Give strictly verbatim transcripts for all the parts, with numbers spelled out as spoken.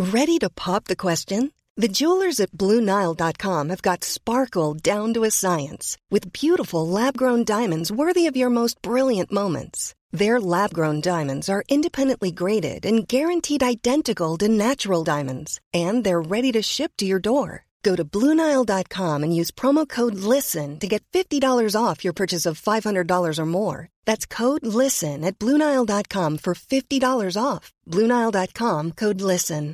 Ready to pop the question? The jewelers at Blue Nile dot com have got sparkle down to a science with beautiful lab-grown diamonds worthy of your most brilliant moments. Their lab-grown diamonds are independently graded and guaranteed identical to natural diamonds, and they're ready to ship to your door. Go to Blue Nile dot com and use promo code LISTEN to get fifty dollars off your purchase of five hundred dollars or more. That's code LISTEN at Blue Nile dot com for fifty dollars off. Blue Nile dot com, code LISTEN.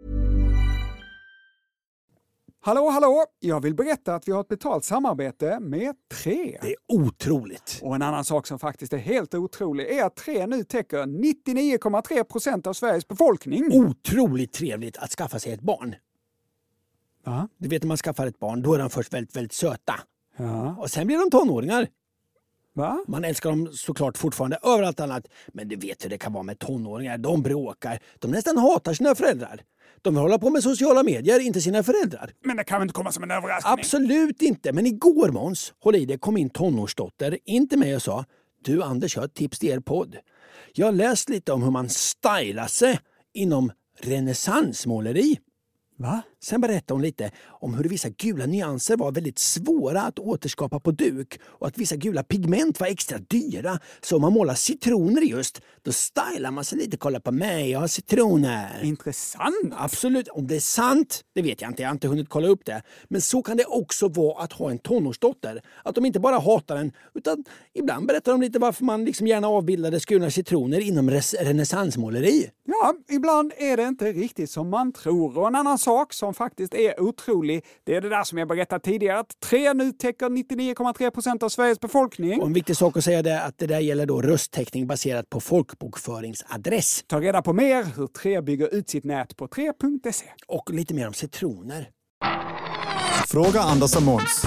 Hallå, hallå! Jag vill berätta att vi har ett betalt samarbete med Tre. Det är otroligt. Och en annan sak som faktiskt är helt otrolig är att Tre nu täcker nittionio komma tre procent av Sveriges befolkning. Otroligt trevligt att skaffa sig ett barn. Va? Du vet när man skaffar ett barn, då är de först väldigt, väldigt söta. Ja. Och sen blir de tonåringar. Va? Man älskar dem såklart fortfarande överallt annat. Men du vet hur det kan vara med tonåringar. De bråkar. De nästan hatar sina föräldrar. De vill hålla på med sociala medier, inte sina föräldrar. Men det kan väl inte komma som en överraskning? Absolut inte. Men igår, Måns, håll i det, kom min tonårsdotter in till mig och sa: du Anders, jag har ett tips till er podd. Jag har läst lite om hur man stylar sig inom renässansmåleri. Va? Sen berättade hon lite om hur vissa gula nyanser var väldigt svåra att återskapa på duk och att vissa gula pigment var extra dyra. Så om man målar citroner just, då stylar man sig lite. Kolla på mig, jag har citroner. Intressant. Absolut. Om det är sant, det vet jag inte. Jag har inte hunnit kolla upp det. Men så kan det också vara att ha en tonårsdotter. Att de inte bara hatar den, utan ibland berättar de lite varför man liksom gärna avbildade skurna citroner inom res- renässansmåleri. Ja, ibland är det inte riktigt som man tror. Och en annan sak som faktiskt är otrolig, det är det där som jag berättade tidigare, att Tre nu täcker nittionio komma tre procent av Sveriges befolkning. Och en viktig sak att säga är att det där gäller då röstteckning baserat på folkbokföringsadress. Ta reda på mer hur Tre bygger ut sitt nät på tre punkt se. Och lite mer om citroner. Fråga Anders och Måns.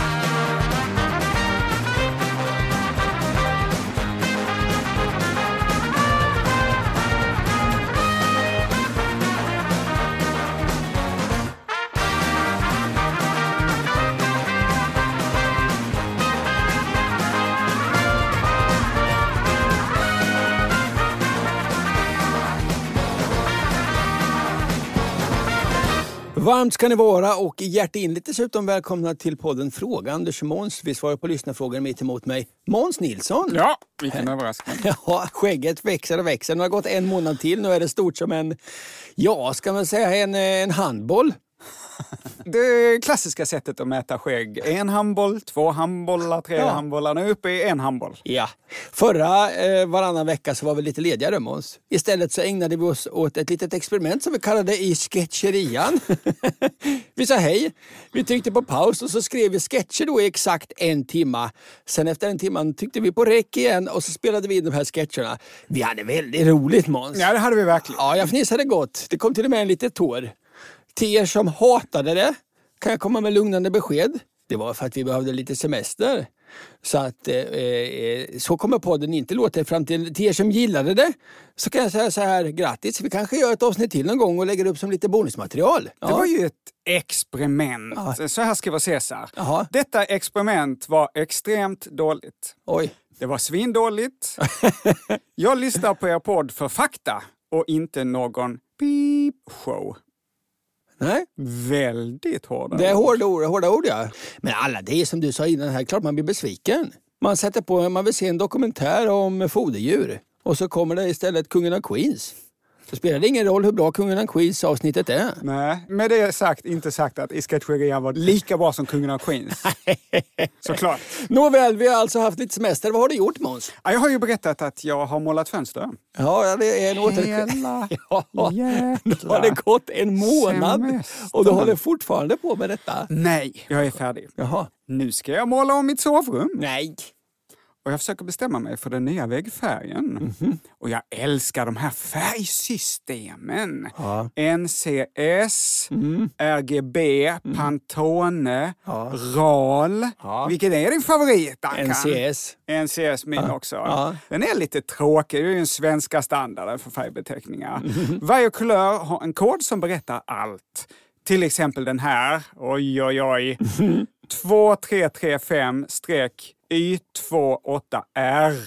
Varmt ska ni vara och hjärtinligt dessutom välkomna till podden Fråga Anders och Måns. Vi svarar på lyssnarfrågor mitt emot mig. Måns Nilsson. Ja, vilken överraskning. Ja, skägget växer och växer. Nu har gått en månad till. Nu är det stort som en, ja, ska man säga en, en handboll. Det klassiska sättet att mäta skägg. En handboll, två handbollar, tre ja. handbollar. Nu är uppe i en handboll. Ja. Förra eh, varannan vecka så var vi lite ledigare, Måns. Istället så ägnade vi oss åt ett litet experiment som vi kallade i sketcherian. Vi sa hej. Vi tryckte på paus och så skrev vi sketcher då i exakt en timma. Sen efter en timman tyckte vi på räck igen och så spelade vi in de här sketcherna. Vi hade väldigt roligt, Måns. Ja, det hade vi verkligen. Ja, jag fnissade gott. Det kom till och med en liten tår. Till er som hatade det kan jag komma med lugnande besked. Det var för att vi behövde lite semester. Så att eh, så kommer podden inte låta fram till, till er som gillade det. Så kan jag säga så här, grattis. Vi kanske gör ett avsnitt till någon gång och lägger upp som lite bonusmaterial. Ja. Det var ju ett experiment. Ja. Så här skriver Cesar. Jaha. Detta experiment var extremt dåligt. Oj. Det var svindåligt. Jag lyssnar på er podd för fakta och inte någon beep-show. Nej. Väldigt hårda Det är ord. hårda ord, hårda ord, ja. Men alla, det är som du sa innan här, klart man blir besviken. Man sätter på, man vill se en dokumentär om foderdjur. Och så kommer det istället Kungen av Queens. Så spelar det ingen roll hur bra Kungen av Queens avsnittet är. Nej, med det sagt, inte sagt att i sketcherian var lika bra som Kungen av Queens. Såklart. Nåväl, vi har alltså haft lite semester. Vad har du gjort, Måns? Ja, jag har ju berättat att jag har målat fönster. Ja, det är en återkomst. Hela Ja, jäkla då har det gått en månad semester. och du håller fortfarande på med detta. Nej, jag är färdig. Jaha. Nu ska jag måla om mitt sovrum. Nej. Och jag försöker bestämma mig för den nya väggfärgen. Mm-hmm. Och jag älskar de här färgsystemen. Ja. N C S, mm. R G B, mm. Pantone, ja. R A L. Ja. Vilken är din favorit, Ankan? N C S. N C S min ja. också. Ja. Den är lite tråkig. Det är ju den svenska standarden för färgbeteckningar. Mm-hmm. Varje kulör har en kod som berättar allt. Till exempel den här. Oj, oj, oj. Mm-hmm. två tre tre fem Y två åtta R.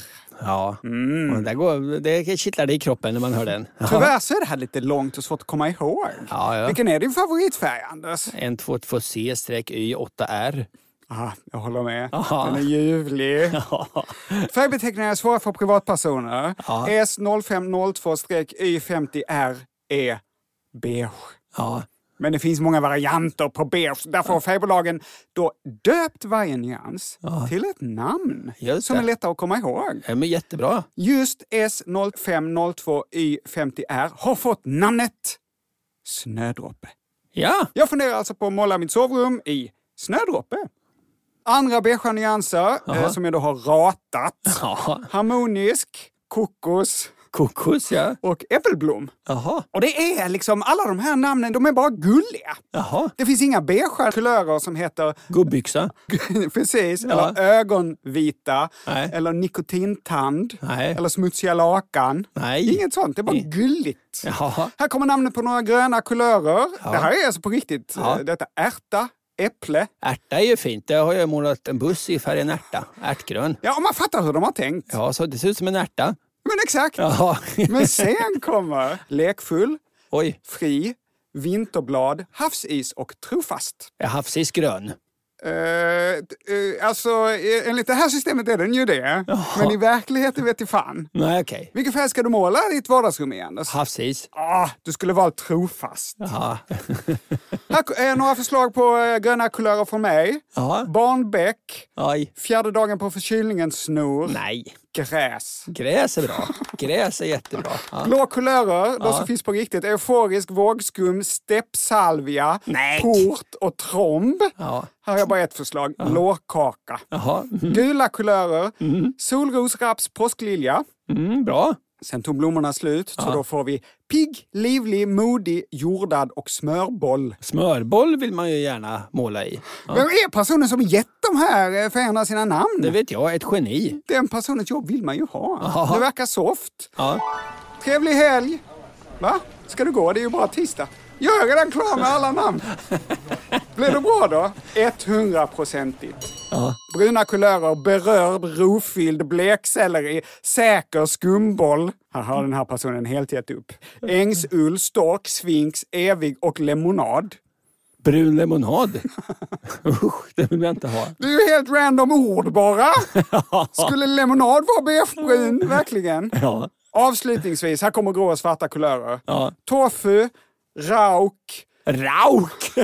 Ja, mm. och det, går, det kittlar det i kroppen när man hör den. Tyvärr så är det här lite långt och svårt att komma ihåg. Ja, ja. Vilken är din favoritfärg, Anders? en två två C Y åtta R. Aha, jag håller med. Aha. Den är ljuvlig. Ja. Färgbeteckningar är svåra för privatpersoner. Ja. S noll fem noll två Y femtio R är beige. Ja. Men det finns många varianter på beige. Därför har färgbolagen då döpt varje nyans ja. till ett namn Just som det. är lättare att komma ihåg. Ja, men jättebra. Just S noll fem noll två Y femtio R har fått namnet Snödroppe. Ja. Jag funderar alltså på att måla mitt sovrum i snödroppe. Andra beigea nyanser eh, som jag då har ratat. Ja. Harmonisk, kokos Kokos, ja. och äppelblom. Jaha. Och det är liksom, alla de här namnen, de är bara gulliga. Jaha. Det finns inga beigea kulörer som heter Gubbyxa. precis, Ja. eller ögonvita, Nej. eller nikotintand, Nej. eller smutsiga lakan. Nej. Inget sånt, det är bara Nej. gulligt. Jaha. Här kommer namnet på några gröna kulörer. Ja. Det här är alltså på riktigt. Ja. Detta ärta, äpple. Ärta är ju fint. Det har jag målat en buss i färgen ärta. Ärtgrön. Ja, och man fattar hur de har tänkt. Ja, så det ser ut som en ärta. Men exakt. Jaha. Men sen kommer lekfull, Oj. fri, vinterblad, havsis och trofast. Ja, havsis grön. Uh, uh, alltså, uh, enligt det här systemet är den ju det. Jaha. Men i verkligheten vet jag fan. Nej, okej. Vilken färg ska du måla i ditt vardagsrum igen? Anders? Havsis. Ah, du skulle vara trofast. Jaha. Här är några förslag på uh, gröna kulörer från mig. Jaha. Barnbäck, Oj. fjärde dagen på förkylningens snor, Nej. gräs. Gräs är bra. Gräs är jättebra. Ja. Blå kulörer, de Ja. som finns på riktigt, euforisk, vågskum, steppsalvia, Nej. port och tromb. Ja. Här har jag bara ett förslag, lårkaka. Jaha. Mm. Gula kulörer, solros, raps, påsklilja. Mm, bra. Sen tog blommorna slut, så Ja. då får vi pigg, livlig, modig, jordad och smörboll. Smörboll vill man ju gärna måla i. Ja. Vem är personen som gett de här färgerna sina namn? Det vet jag, ett geni. Den personens jobb vill man ju ha. Aha. Det verkar soft. Ja. Trevlig helg. Va? Ska du gå? Det är ju bara tisdag. Jag är redan klar med alla namn. Blev det bra då? hundraprocentigt. Ja. Bruna kulörer, berörd, rofylld, blekselleri, säker skumboll. Här har den här personen helt gett upp. Ängsull, stork, sfinx, evig och lemonad. Brun lemonad. Usch, det vill jag inte ha. Det är ju helt random ord bara. Skulle lemonad vara beigebrun? Verkligen. Ja. Avslutningsvis, här kommer grå och svarta kulörer. Ja. Tofu, rauk, Rauk!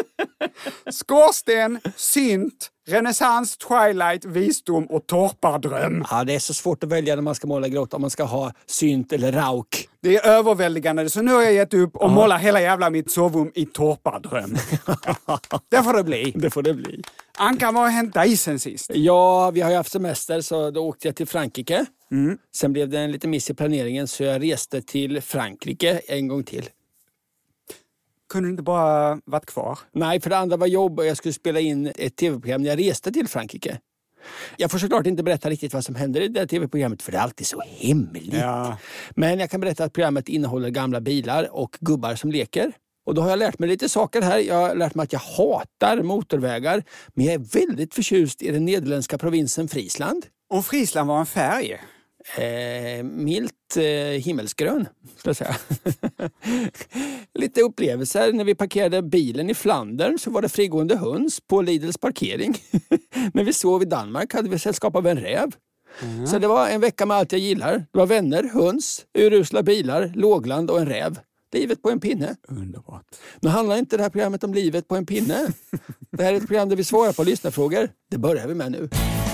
skorsten, synt, renässans, twilight, visdom och torpardröm. Ja, det är så svårt att välja när man ska måla grått om man ska ha synt eller rauk. Det är överväldigande, så nu har jag gett upp och målar hela jävla mitt sovrum i torpardröm. Det får det bli. Det får det bli. Anka, vad har hänt dig sen sist? Ja, vi har ju haft semester så då åkte jag till Frankrike. Mm. Sen blev det en liten miss i planeringen så jag reste till Frankrike en gång till. Kunde du inte bara varit kvar? Nej, för det andra var jobb och jag skulle spela in ett tv-program när jag reste till Frankrike. Jag får såklart inte berätta riktigt vad som händer i det här tv-programmet för det är alltid så hemligt. Ja. Men jag kan berätta att programmet innehåller gamla bilar och gubbar som leker. Och då har jag lärt mig lite saker här. Jag har lärt mig att jag hatar motorvägar. Men jag är väldigt förtjust i den nederländska provinsen Friesland. Och Friesland var en färg? Eh, milt eh, himmelsgrön, ska jag säga. Lite upplevelser. När vi parkerade bilen i Flandern så var det frigående höns på Lidls parkering. När vi sov i Danmark hade vi sällskap av en räv. Mm. Så det var en vecka med allt jag gillar. Det var vänner, höns, urusla bilar, lågland och en räv. Livet på en pinne. Underbart. Nu handlar inte det här programmet om livet på en pinne. Det här är ett program där vi svarar på lyssnarfrågor. Det börjar vi med nu.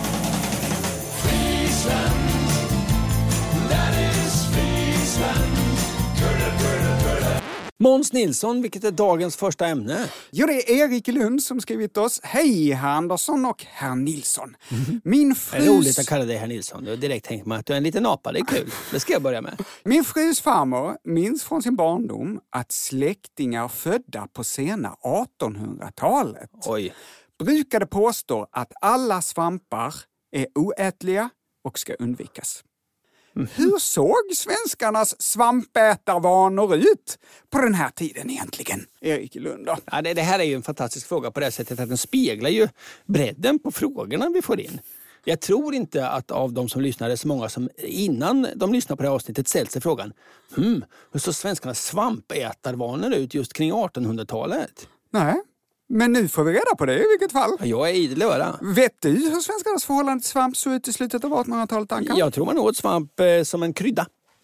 Måns Nilsson, vilket är dagens första ämne? Jo, det är Erik i Lund som skrivit oss. Hej, herr Andersson och herr Nilsson. Mm. Min frus... Det är roligt att kalla dig herr Nilsson. Du har direkt tänkt mig att du är en liten apa. Det är kul. Det ska jag börja med. Min frus farmor minns från sin barndom att släktingar födda på sena artonhundratalet Oj. brukade påstå att alla svampar är oätliga och ska undvikas. Mm. Hur såg svenskarnas svampätarvanor ut på den här tiden egentligen? Erik i Lund då? Ja, det, det här är ju en fantastisk fråga på det sättet att den speglar ju bredden på frågorna vi får in. Jag tror inte att av de som lyssnar är så många som innan de lyssnar på det här avsnittet ställt sig frågan hmm, hur så svenskarnas svampätarvanor ut just kring artonhundratalet? Nej, men nu får vi reda på det i vilket fall. Jag är idel öra. Vet du hur svenskarnas förhållande till svamp såg ut i slutet av artonhundratalet, Ankan? Jag tror man åt svamp eh, som en krydda.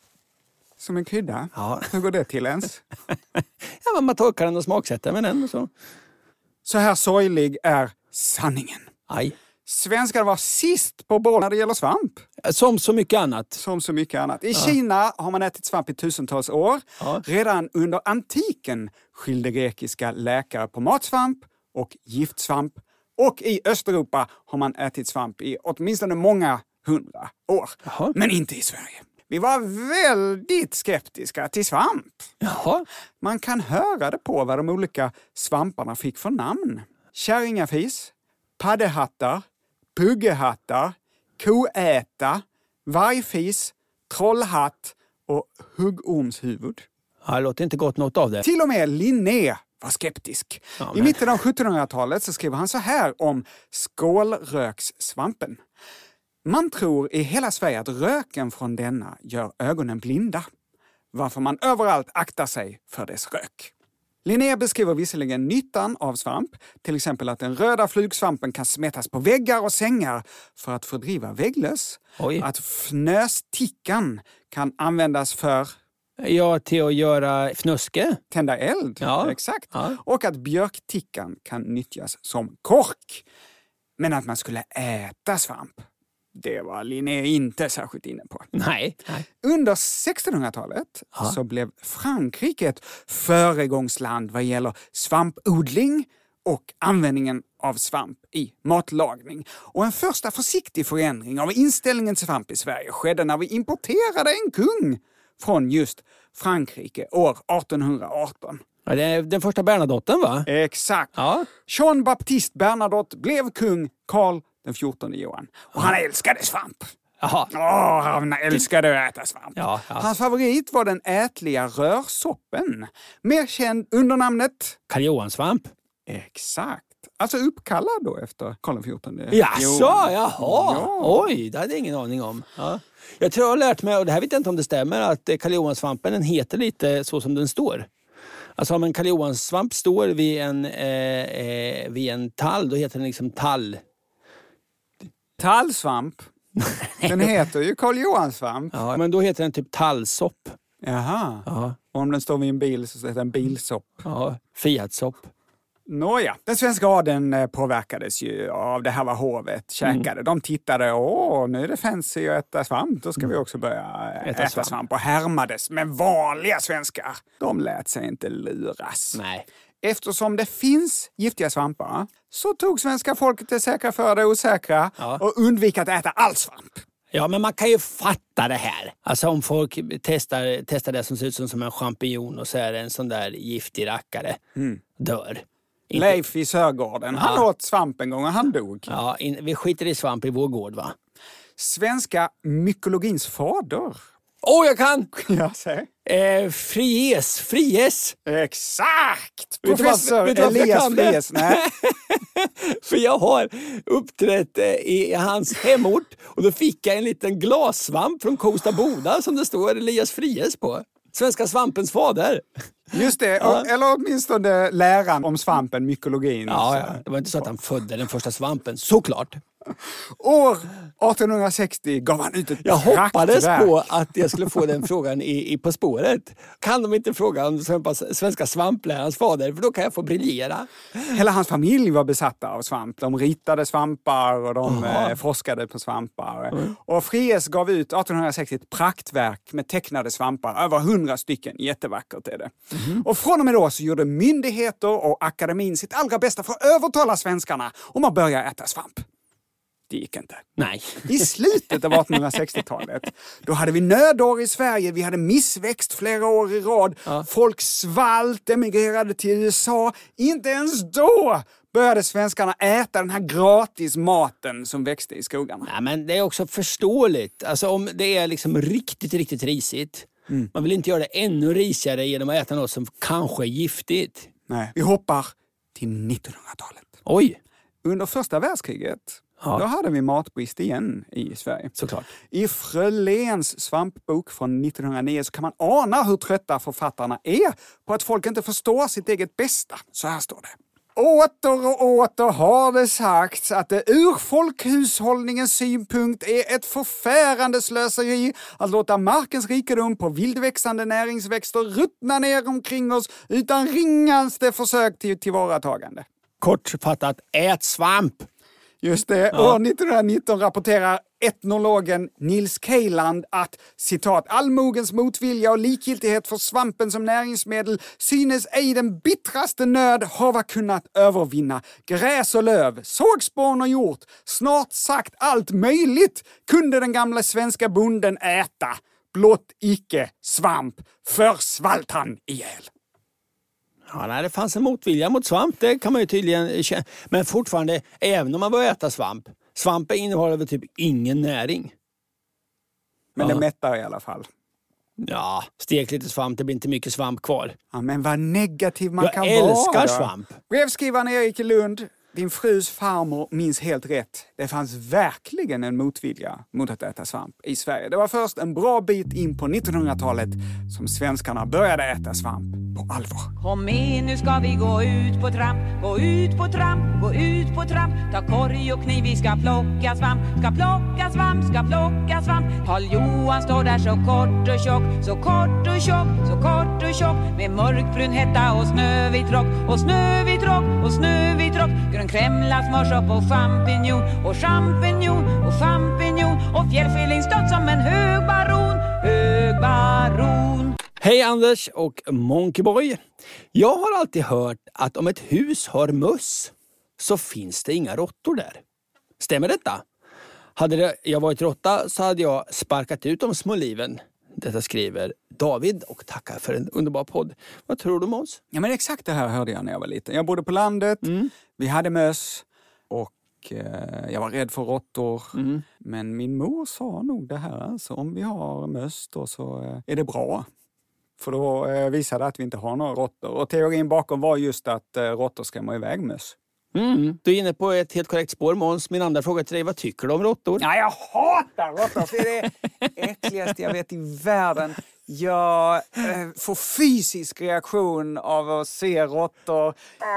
Som en krydda? Ja. Hur går det till ens? Ja, man torkar den och smaksätter med den och så. Så här sorglig är sanningen. Aj. Svenskar var sist på bollen när det gäller svamp. Som så mycket annat. Som så mycket annat. I ja. Kina har man ätit svamp i tusentals år. Ja. Redan under antiken skilde grekiska läkare på matsvamp och giftsvamp. Och i Östeuropa har man ätit svamp i åtminstone många hundra år. Jaha. Men inte i Sverige. Vi var väldigt skeptiska till svamp. Jaha. Man kan höra det på vad de olika svamparna fick för namn. Kärringafis, paddehattar, puggehattar, koäta, vargfis, trollhatt och huggormshuvud. Ja, det låter inte gott något av det. Till och med Linné var skeptisk. Ja, men... I mitten av sjuttonhundratalet så skrev han så här om skålrökssvampen. Man tror i hela Sverige att röken från denna gör ögonen blinda, varför man överallt aktar sig för dess rök. Linné beskriver visserligen nyttan av svamp, till exempel att den röda flugsvampen kan smetas på väggar och sängar för att fördriva vägglöss. Oj. Att fnöstickan kan användas för... Ja, till att göra fnöske. Tända eld, ja. Exakt. Ja. Och att björktickan kan nyttjas som kork. Men att man skulle äta svamp, det var Linné inte särskilt inne på. Nej. Nej. Under sextonhundratalet ja. så blev Frankrike ett föregångsland vad gäller svampodling och användningen av svamp i matlagning. Och en första försiktig förändring av inställningen till svamp i Sverige skedde när vi importerade en kung från just Frankrike år artonhundraarton. Ja, det är den första Bernadotten, va? Exakt. Ja. Jean-Baptiste Bernadotte blev kung Karl den fjortonde Johan. Och han älskade svamp. Jaha. Åh, han älskade att äta svamp. Ja, ja. Hans favorit var den ätliga rörsoppen. Mer känd under namnet... Karl Johan-svamp. Exakt. Alltså uppkallad då efter Karl den fjortonde. Jaså, jaha. Ja. Oj, det hade jag ingen aning om. Ja. Jag tror jag har lärt mig, och det här vet jag inte om det stämmer, att Karl Johan-svampen den heter lite så som den står. Alltså om en Karl Johan-svamp står vid en, eh, eh, vid en tall, då heter den liksom tall. Tallsvamp? Den heter ju Karl Johan-svamp. Ja, men då heter den typ tallsopp. Jaha. Ja. Och om den står vid en bil så heter den bilsopp. Ja, Fiat-sopp. Nåja, den svenska adeln påverkades ju av det här vad hovet käkade. Mm. De tittade, åh, nu är det fancy att äta svamp. Då ska mm. vi också börja äta, äta svamp. svamp. Och härmades. Men vanliga svenskar, de lät sig inte luras. Nej. Eftersom det finns giftiga svampar så tog svenska folket det säkra för det osäkra ja. och undvik att äta all svamp. Ja, men man kan ju fatta det här. Alltså om folk testar, testar det som ser ut som en champinjon och så är det en sån där giftig rackare. Mm. Dör. Inte... Leif i Sörgården. Ja. Han åt svamp en gång och han dog. Ja, in, vi skiter i svamp i vår gård, va? Svenska mykologins fader. Åh, oh, jag kan! Ja, säg. Eh, Fries. Fries. Exakt! Professor vet du varför, Elias Fries. Nej. För jag har uppträtt i hans hemort och då fick jag en liten glassvamp från Kosta Boda som det står Elias Fries på. Svenska svampens fader. Just det, ja. och, eller åtminstone läran om svampen, mykologin. Ja, ja, det var inte så att han födde den första svampen, såklart. År artonhundrasextio gav han ut ett Jag hoppades praktverk. på att jag skulle få den frågan i, i På spåret. Kan de inte fråga om svenska svamplärans fader, för då kan jag få briljera. Hela hans familj var besatta av svamp. De ritade svampar och de eh, forskade på svampar. Mm. Och Fries gav ut artonhundrasextio ett praktverk med tecknade svampar. Över hundra stycken. Jättevackert är det. Mm. Och från och med då så gjorde myndigheter och akademin sitt allra bästa för att övertala svenskarna om att börja äta svamp. Det gick inte. Nej. I slutet av artonhundrasextiotalet, då hade vi nödår i Sverige, vi hade missväxt flera år i rad, ja. folk svalt, emigrerade till U S A. Inte ens då började svenskarna äta den här gratis maten som växte i skogarna. Ja, men det är också förståeligt. Alltså om det är liksom riktigt, riktigt risigt, mm. man vill inte göra det ännu risigare genom att äta något som kanske är giftigt. Nej, vi hoppar till nittonhundratalet. Oj! Under första världskriget Ja. Då hade vi matbrist igen i Sverige. Såklart. I Fröléns svampbok från nittonhundranio så kan man ana hur trötta författarna är på att folk inte förstår sitt eget bästa. Så här står det. Åter och åter har det sagts att det ur folkhushållningens synpunkt är ett förfärande slöseri att låta markens rikedom på vildväxande näringsväxter ruttna ner omkring oss utan ringaste försök till tillvaratagande. Kortfattat, ät svamp! Just det. Ja. År nittonhundranitton rapporterar etnologen Nils Kejland att, citat, allmogens motvilja och likgiltighet för svampen som näringsmedel synes ej den bittraste nöd hava kunnat övervinna. Gräs och löv, sågspån och hjort, snart sagt allt möjligt kunde den gamla svenska bonden äta. Blott icke svamp, för svalt han ihjäl. Ja, nej, det fanns en motvilja mot svamp, det kan man ju tydligen känna. Men fortfarande, även om man börjar äta svamp, svampen innehåller väl typ ingen näring. Men ja. Det mättar i alla fall. Ja, stek lite svamp, det blir inte mycket svamp kvar. Ja, men vad negativ man jag kan vara. Jag älskar svamp. Brevskrivaren Erik Lund, din frus farmor minns helt rätt. Det fanns verkligen en motvilja mot att äta svamp i Sverige. Det var först en bra bit in på nittonhundratalet som svenskarna började äta svamp på allvar. Kom med, nu ska vi gå ut på tramp, gå ut på tramp, gå ut på tramp. Ta korg och kniv, vi ska plocka svamp, ska plocka svamp, ska plocka svamp. Karl Johan står där så kort och tjock, så kort och tjock, så kort och tjock. Med mörkbrun hetta och snövit rock, och snövit rock, och snövit rock. Grön kremlas morsopp och champignon, och champignon, och champignon. Och fjällfilling stått som en hög baron, hög baron. Hej Anders och Monkeyboy. Jag har alltid hört att om ett hus har möss så finns det inga råttor där. Stämmer detta? Hade det, jag varit råtta så hade jag sparkat ut de små liven. Detta skriver David och tackar för en underbar podd. Vad tror du, Måns? Ja, men exakt det här hörde jag när jag var liten. Jag bodde på landet, mm. vi hade möss och eh, jag var rädd för råttor. Mm. Men min mor sa nog det här, alltså, om vi har möss då så eh, är det bra. För då eh, visade att vi inte har några råttor. Och teorin bakom var just att eh, råttor skrämmer iväg möss. Mm. Du är inne på ett helt korrekt spår, Måns. Min andra fråga till dig, vad tycker du om råttor? Ja, jag hatar råttor, för det är det äckligaste jag vet i världen. Jag eh, får fysisk reaktion av att se råttor.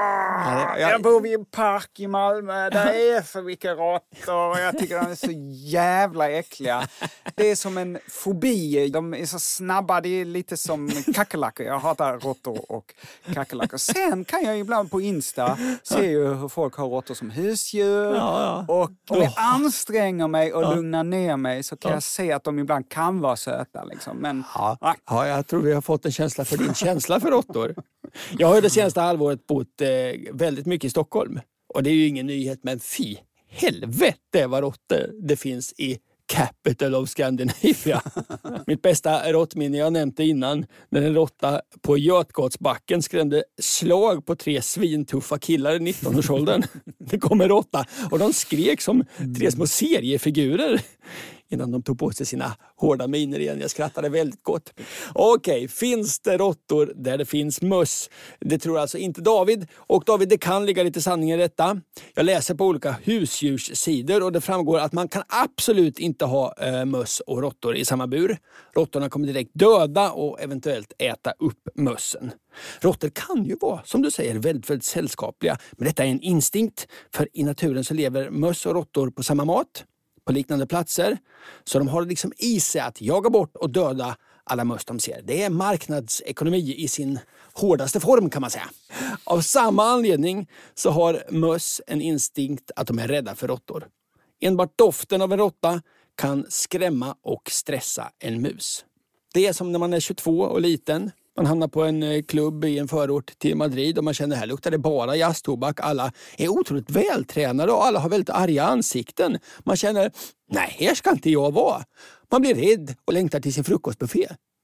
Ah, jag bor vid en park i Malmö. Där är för mycket råttor och jag tycker de är så jävla äckliga. Det är som en fobi. De är så snabba. Det är lite som kackerlackor. Jag hatar råttor och kackerlackor. Sen kan jag ibland på Insta se ju hur folk har råttor som husdjur. Ja, ja. Och om jag anstränger mig och ja. lugnar ner mig så kan ja. jag se att de ibland kan vara söta. Liksom. Men ja. Ja, jag tror vi har fått en känsla för din känsla för råttor. Jag har ju det senaste halvåret bott eh, väldigt mycket i Stockholm. Och det är ju ingen nyhet, men fy helvete vad råttor det finns i capital of Scandinavia. Mitt bästa råttminne jag nämnde innan, när en råtta på Götgatsbacken skrämde slag på tre svintuffa killar i nittonårsåldern. Det kom en råtta och de skrek som tre små seriefigurer innan de tog på sig sina hårda miner igen. Jag skrattade väldigt gott. Okej, okay, finns det råttor där det finns möss? Det tror alltså inte David. Och David, det kan ligga lite sanning i detta. Jag läser på olika husdjurssidor och det framgår att man kan absolut inte ha äh, möss och råttor i samma bur. Råttorna kommer direkt döda och eventuellt äta upp mössen. Råttor kan ju vara, som du säger, väldigt, väldigt sällskapliga. Men detta är en instinkt, för i naturen så lever möss och råttor på samma mat, på liknande platser. Så de har liksom i sig att jaga bort och döda alla möss de ser. Det är marknadsekonomi i sin hårdaste form, kan man säga. Av samma anledning så har möss en instinkt att de är rädda för råttor. Enbart doften av en råtta kan skrämma och stressa en mus. Det är som när man är tjugotvå och liten. Man hamnar på en klubb i en förort till Madrid och man känner här luktar det bara jazztobak. Alla är otroligt vältränade och alla har väldigt arga ansikten. Man känner, nej, här ska inte jag vara. Man blir rädd och längtar till sin frukostbuffé.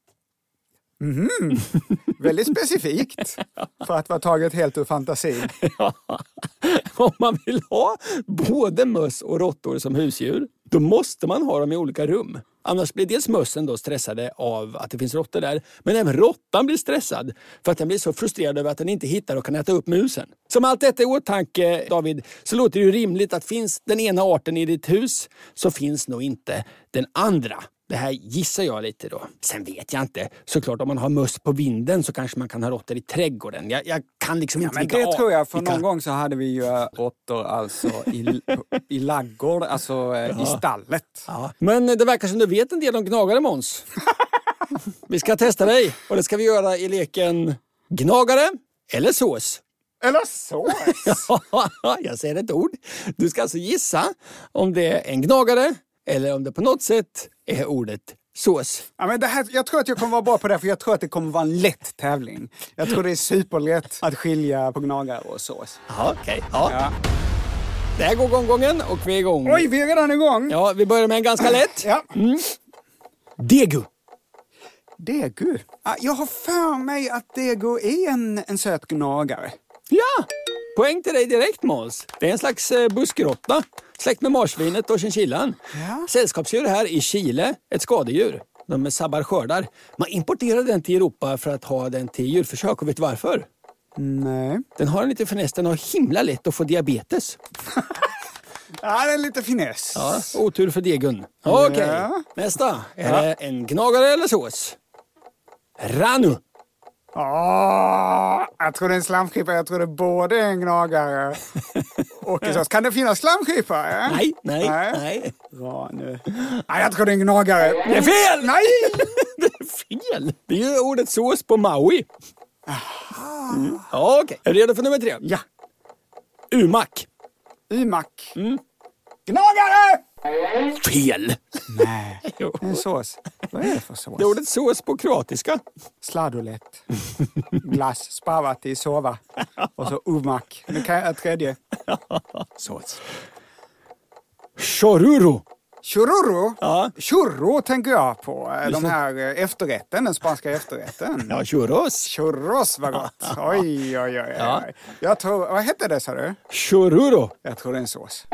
Mm. Väldigt specifikt för att vara taget helt ur fantasin. Ja. Om man vill ha både möss och råttor som husdjur, då måste man ha dem i olika rum. Annars blir dels mössen då stressade av att det finns råttor där. Men även råttan blir stressad för att den blir så frustrerad över att den inte hittar och kan äta upp musen. Som allt detta i åtanke, David, så låter det ju rimligt att finns den ena arten i ditt hus så finns nog inte den andra. Det här gissar jag lite då. Sen vet jag inte. Såklart om man har möss på vinden så kanske man kan ha råttor i trädgården. Jag, jag kan liksom ja, inte... Men vilka, det tror jag, för vilka... någon gång så hade vi ju råttor alltså i, i laggård, alltså ja. i stallet. Ja. Men det verkar som du vet en del om gnagare, Måns. Vi ska testa dig och det ska vi göra i leken gnagare eller sås. Eller sås? Ja, jag säger ett ord. Du ska alltså gissa om det är en gnagare eller om det på något sätt är ordet sås. Ja, men det här, jag tror att jag kommer vara bra på det, för jag tror att det kommer vara en lätt tävling. Jag tror det är superlätt att skilja på gnagare och sås. Ja, okej. Okay. Ja. Ja. Det här går gånggången och vi är igång. Oj, vi är redan igång. Ja, vi börjar med en ganska lätt. Ja. Mm. Degu. Degu? Ja, jag har för mig att degu är en, en söt gnagare. Ja, poäng till dig direkt, Måns. Det är en slags eh, buskråtta. Släkt med marsvinet och chinchillan. Ja. Sällskapsdjur här i Chile, ett skadedjur. De är sabbar skördar. Man importerade den till Europa för att ha den till djurförsök. Och vet du varför? Nej. Den har en lite finess. Den har himla lätt att få diabetes. Ja, det är lite finess. Ja, otur för degun. Okej, okay. Ja. Nästa. Är ja. det en gnagare eller sås? Ranu. Åh, jag tror det är en slamskripa. Jag tror det är både en gnagare och en sås. Kan det finnas slamskripa? Ja? Nej, nej, nej. nej. Ja, nu. Nej, jag tror det är en gnagare. Det är fel! Nej! Det är fel. Det är ju ordet sås på Maui. Mm. Okej, okay. Är du redo för nummer tre? Ja. Umak. Umak. Mm. Gnagare! Fel. Nej, en sås. Vad är det för sås? Det är ordet sås på kroatiska. Sladolet. Glass, spavat i sova. Och så umak. Nu kan jag ett tredje. Sås. Choruro. Churro? Ja. Churro tänker jag på. De här efterrätten, den spanska efterrätten. Ja, churros. Churros var gott. Oj, oj, oj. oj. Ja. Jag tror, vad hette det, sa du? Choruro. Jag tror det är en sås.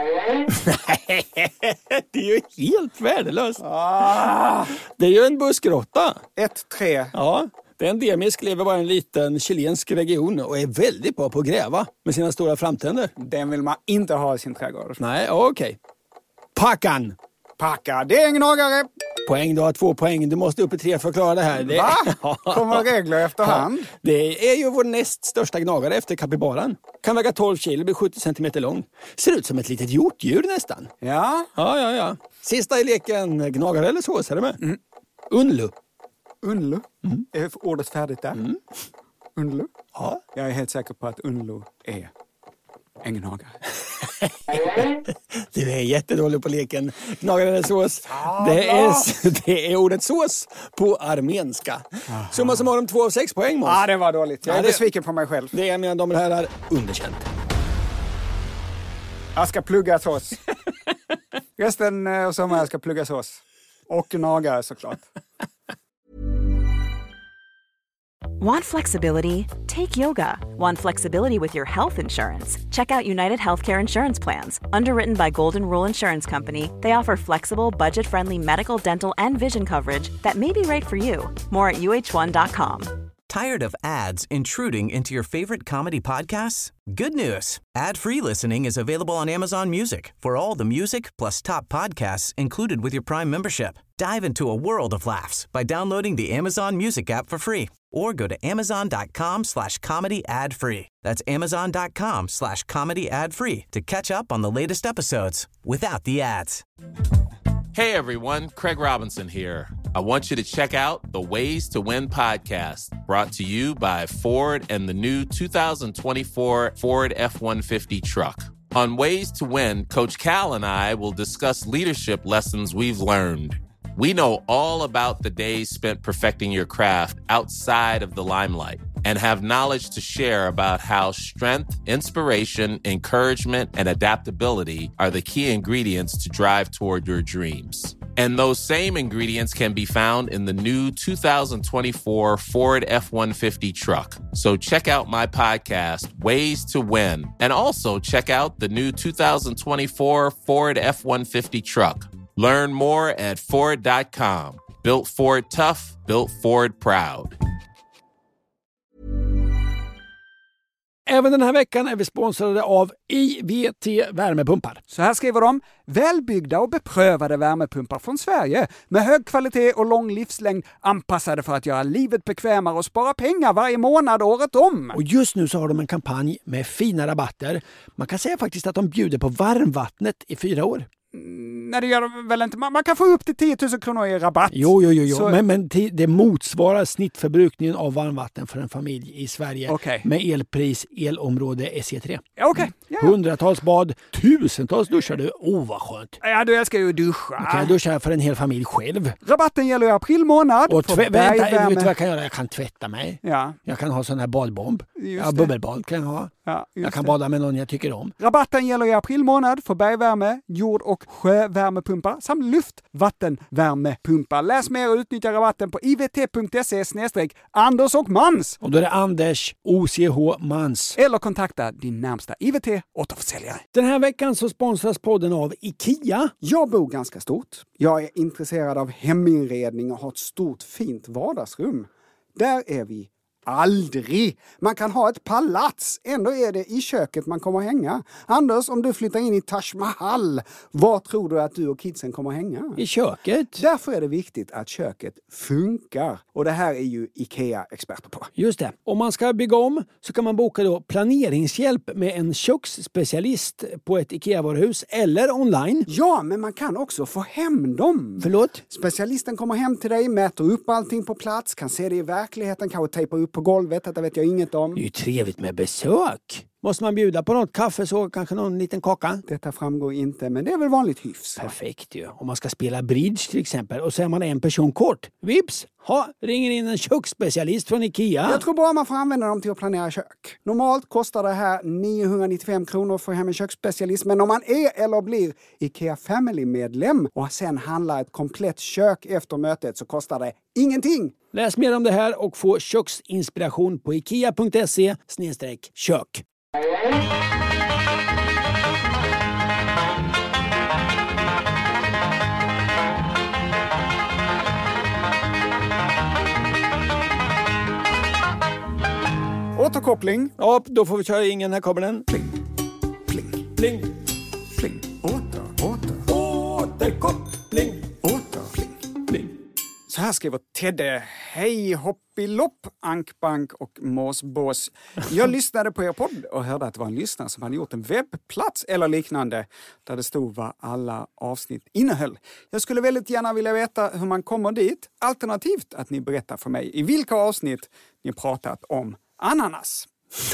Det är ju helt värdelöst. Ah. Det är ju en buskråtta. Ett, tre. Ja. Det är en endemisk, lever bara i en liten chilensk region och är väldigt bra på att gräva med sina stora framtänder. Den vill man inte ha i sin trädgård. Nej, okej. Okay. Pakan. Packa, det är en gnagare. Poäng, du har två poäng. Du måste upp i tre för att klara det här. Det... Va? Kommer regler efterhand? Ja. Det är ju vår näst största gnagare efter kapibaran. Kan väga tolv kilo, blir sjuttio centimeter lång. Ser ut som ett litet hjortdjur nästan. Ja. Ja, ja, ja. Sista i leken, gnagare eller sås, är det med? Mm. Unlu. Unlu? Mm. Är ordet färdigt där? Mm. Unlu? Ja. Jag är helt säker på att unlu är en gnagare. Du är jättedålig på leken. Gnagare eller sås. Det är, det är ordet sås på armenska. Summa som har de två av sex poäng, Måns. Ja, det var dåligt. Jag är ja, det, besviken på mig själv. Det är, mina damer och herrar, underkänt. Jag ska plugga sås. Resten av sommaren jag ska plugga sås. Och gnagare såklart. Want flexibility? Take yoga. Want flexibility with your health insurance? Check out United Healthcare Insurance Plans. Underwritten by Golden Rule Insurance Company, they offer flexible, budget-friendly medical, dental, and vision coverage that may be right for you. More at U H one dot com. Tired of ads intruding into your favorite comedy podcasts? Good news. Ad-free listening is available on Amazon Music for all the music plus top podcasts included with your Prime membership. Dive into a world of laughs by downloading the Amazon Music app for free or go to amazon.com slash comedy ad free. That's amazon.com slash comedy ad free to catch up on the latest episodes without the ads. Hey everyone, Craig Robinson here. I want you to check out the Ways to Win podcast, brought to you by Ford and the new two thousand twenty-four Ford F one fifty truck. On Ways to Win, Coach Cal and I will discuss leadership lessons we've learned. We know all about the days spent perfecting your craft outside of the limelight and have knowledge to share about how strength, inspiration, encouragement, and adaptability are the key ingredients to drive toward your dreams. And those same ingredients can be found in the new two thousand twenty-four Ford F one fifty truck. So check out my podcast, Ways to Win, and also check out the new two thousand twenty-four Ford F one fifty truck. Learn more at Ford dot com. Built Ford tough, built Ford proud. Även den här veckan är vi sponsrade av I V T värmepumpar. Så här skriver de: välbyggda och beprövade värmepumpar från Sverige med hög kvalitet och lång livslängd, anpassade för att göra livet bekvämare och spara pengar varje månad året om. Och just nu så har de en kampanj med fina rabatter. Man kan säga faktiskt att de bjuder på varmvattnet i fyra år. Nej, det gör de väl inte. Man kan få upp till tio tusen kronor i rabatt. Jo, jo, jo. jo. Så... Men, men det motsvarar snittförbrukningen av varmvatten för en familj i Sverige okay. med elpris elområde S E tre. Ja, okay. ja. Hundratals bad, tusentals duschar du. Åh, oh, vad skönt. Ja, du älskar ju att duscha. Då kan jag duscha för en hel familj själv. Rabatten gäller i april månad. Och tvä- vänta, vet du vad jag kan göra? Jag kan tvätta mig. Ja. Jag kan ha sån här badbomb. Just ja, det. bubbelbad kan jag ha. Ja, jag kan det. bada med någon jag tycker om. Rabatten gäller i april månad för bergvärme, jord- och sjövärmepumpar samt luftvattenvärmepumpar. Läs mer och utnyttja rabatten på ivt.se snedstreck Anders och Mans. Och då är det Anders O C H Mans. Eller kontakta din närmsta I V T återförsäljare. Den här veckan så sponsras podden av IKEA. Jag bor ganska stort. Jag är intresserad av heminredning och har ett stort fint vardagsrum. Där är vi aldrig. Man kan ha ett palats, ändå är det i köket man kommer hänga. Anders, om du flyttar in i Taj Mahal, var tror du att du och kidsen kommer hänga? I köket. Därför är det viktigt att köket funkar. Och det här är ju IKEA experter på. Just det. Om man ska bygga om så kan man boka då planeringshjälp med en köksspecialist på ett IKEA-varuhus eller online. Ja, men man kan också få hem dem. Förlåt? Specialisten kommer hem till dig, mäter upp allting på plats, kan se det i verkligheten, kanske tejpa upp på golvet, detta vet jag inget om. Det är ju trevligt med besök. Måste man bjuda på något kaffe så kanske någon liten kaka? Detta framgår inte, men det är väl vanligt hyfs. Perfekt ju. Om man ska spela bridge till exempel och så är man en person kort. Vips! Ha, ringer in en köksspecialist från IKEA. Jag tror bara man får använda dem till att planera kök. Normalt kostar det här niohundranittiofem kronor för hem en köksspecialist, men om man är eller blir IKEA Family-medlem och sen handlar ett komplett kök efter mötet så kostar det ingenting. Läs mer om det här och få köksinspiration på ikea.se snedstreck kök. Återkoppling. Ja, då får vi köra in den här kabeln. Pling, pling, Pling. pling. Åter, åter. Återkoppling. Åter, pling, pling. Så här skriver Tedde. Hej hoppilopp, ankbank och måsbås. Jag lyssnade på er podd och hörde att det var en lyssnare som hade gjort en webbplats eller liknande där det stod vad alla avsnitt innehöll. Jag skulle väldigt gärna vilja veta hur man kommer dit, alternativt att ni berättar för mig i vilka avsnitt ni pratat om ananas.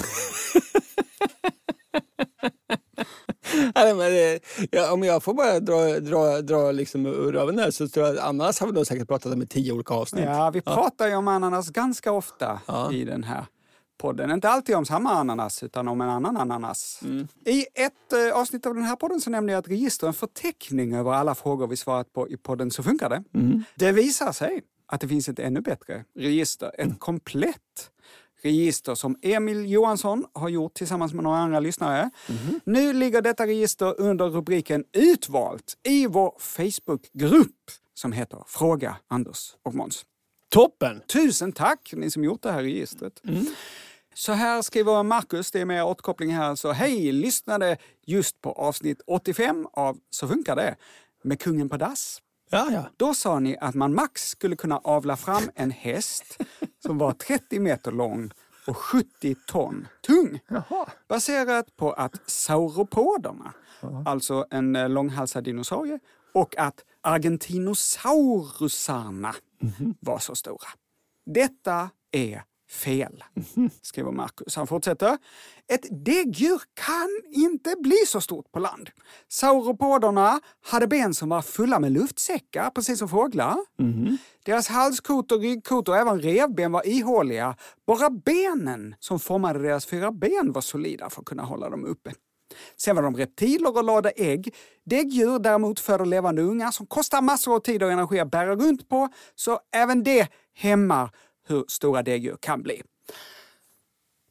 Nej, men det, ja, om jag får bara dra, dra, dra liksom ur röven här så tror jag annars har vi då säkert pratat om tio olika avsnitt. Ja, vi pratar ju om ananas ganska ofta ja. i den här podden. Inte alltid om samma ananas utan om en annan ananas. Mm. I ett eh, avsnitt av den här podden så nämnde jag att register en förteckning över alla frågor vi svarat på i podden Så funkar det. Mm. Det visar sig att det finns ett ännu bättre register. Ett mm. komplett register som Emil Johansson har gjort tillsammans med några andra lyssnare. Mm-hmm. Nu ligger detta register under rubriken Utvalt i vår Facebookgrupp som heter Fråga Anders och Måns. Toppen! Tusen tack ni som gjort det här registret. Mm. Så här skriver Marcus, det är mer återkoppling här. Så hej, lyssnade just på avsnitt åttiofem av Så funkar det med kungen på dass. Ja, ja. Då sa ni att man max skulle kunna avla fram en häst som var trettio meter lång och sjuttio ton tung. Jaha. Baserat på att sauropoderna, ja. alltså en långhalsad dinosaurie, och att argentinosaurusarna mm-hmm. var så stora. Detta är fel, mm-hmm. skriver Marcus. Han fortsätter. Ett däggdjur kan inte bli så stort på land. Sauropoderna hade ben som var fulla med luftsäckar, precis som fåglar. Mm-hmm. Deras halskotor, ryggkotor och även revben var ihåliga. Bara benen som formade deras fyra ben var solida för att kunna hålla dem uppe. Sen var de reptiler och lade ägg. Däggdjur däremot föder levande ungar som kostar massor av tid och energi att bära runt på. Så även det hämmar hur stora däggdjur kan bli.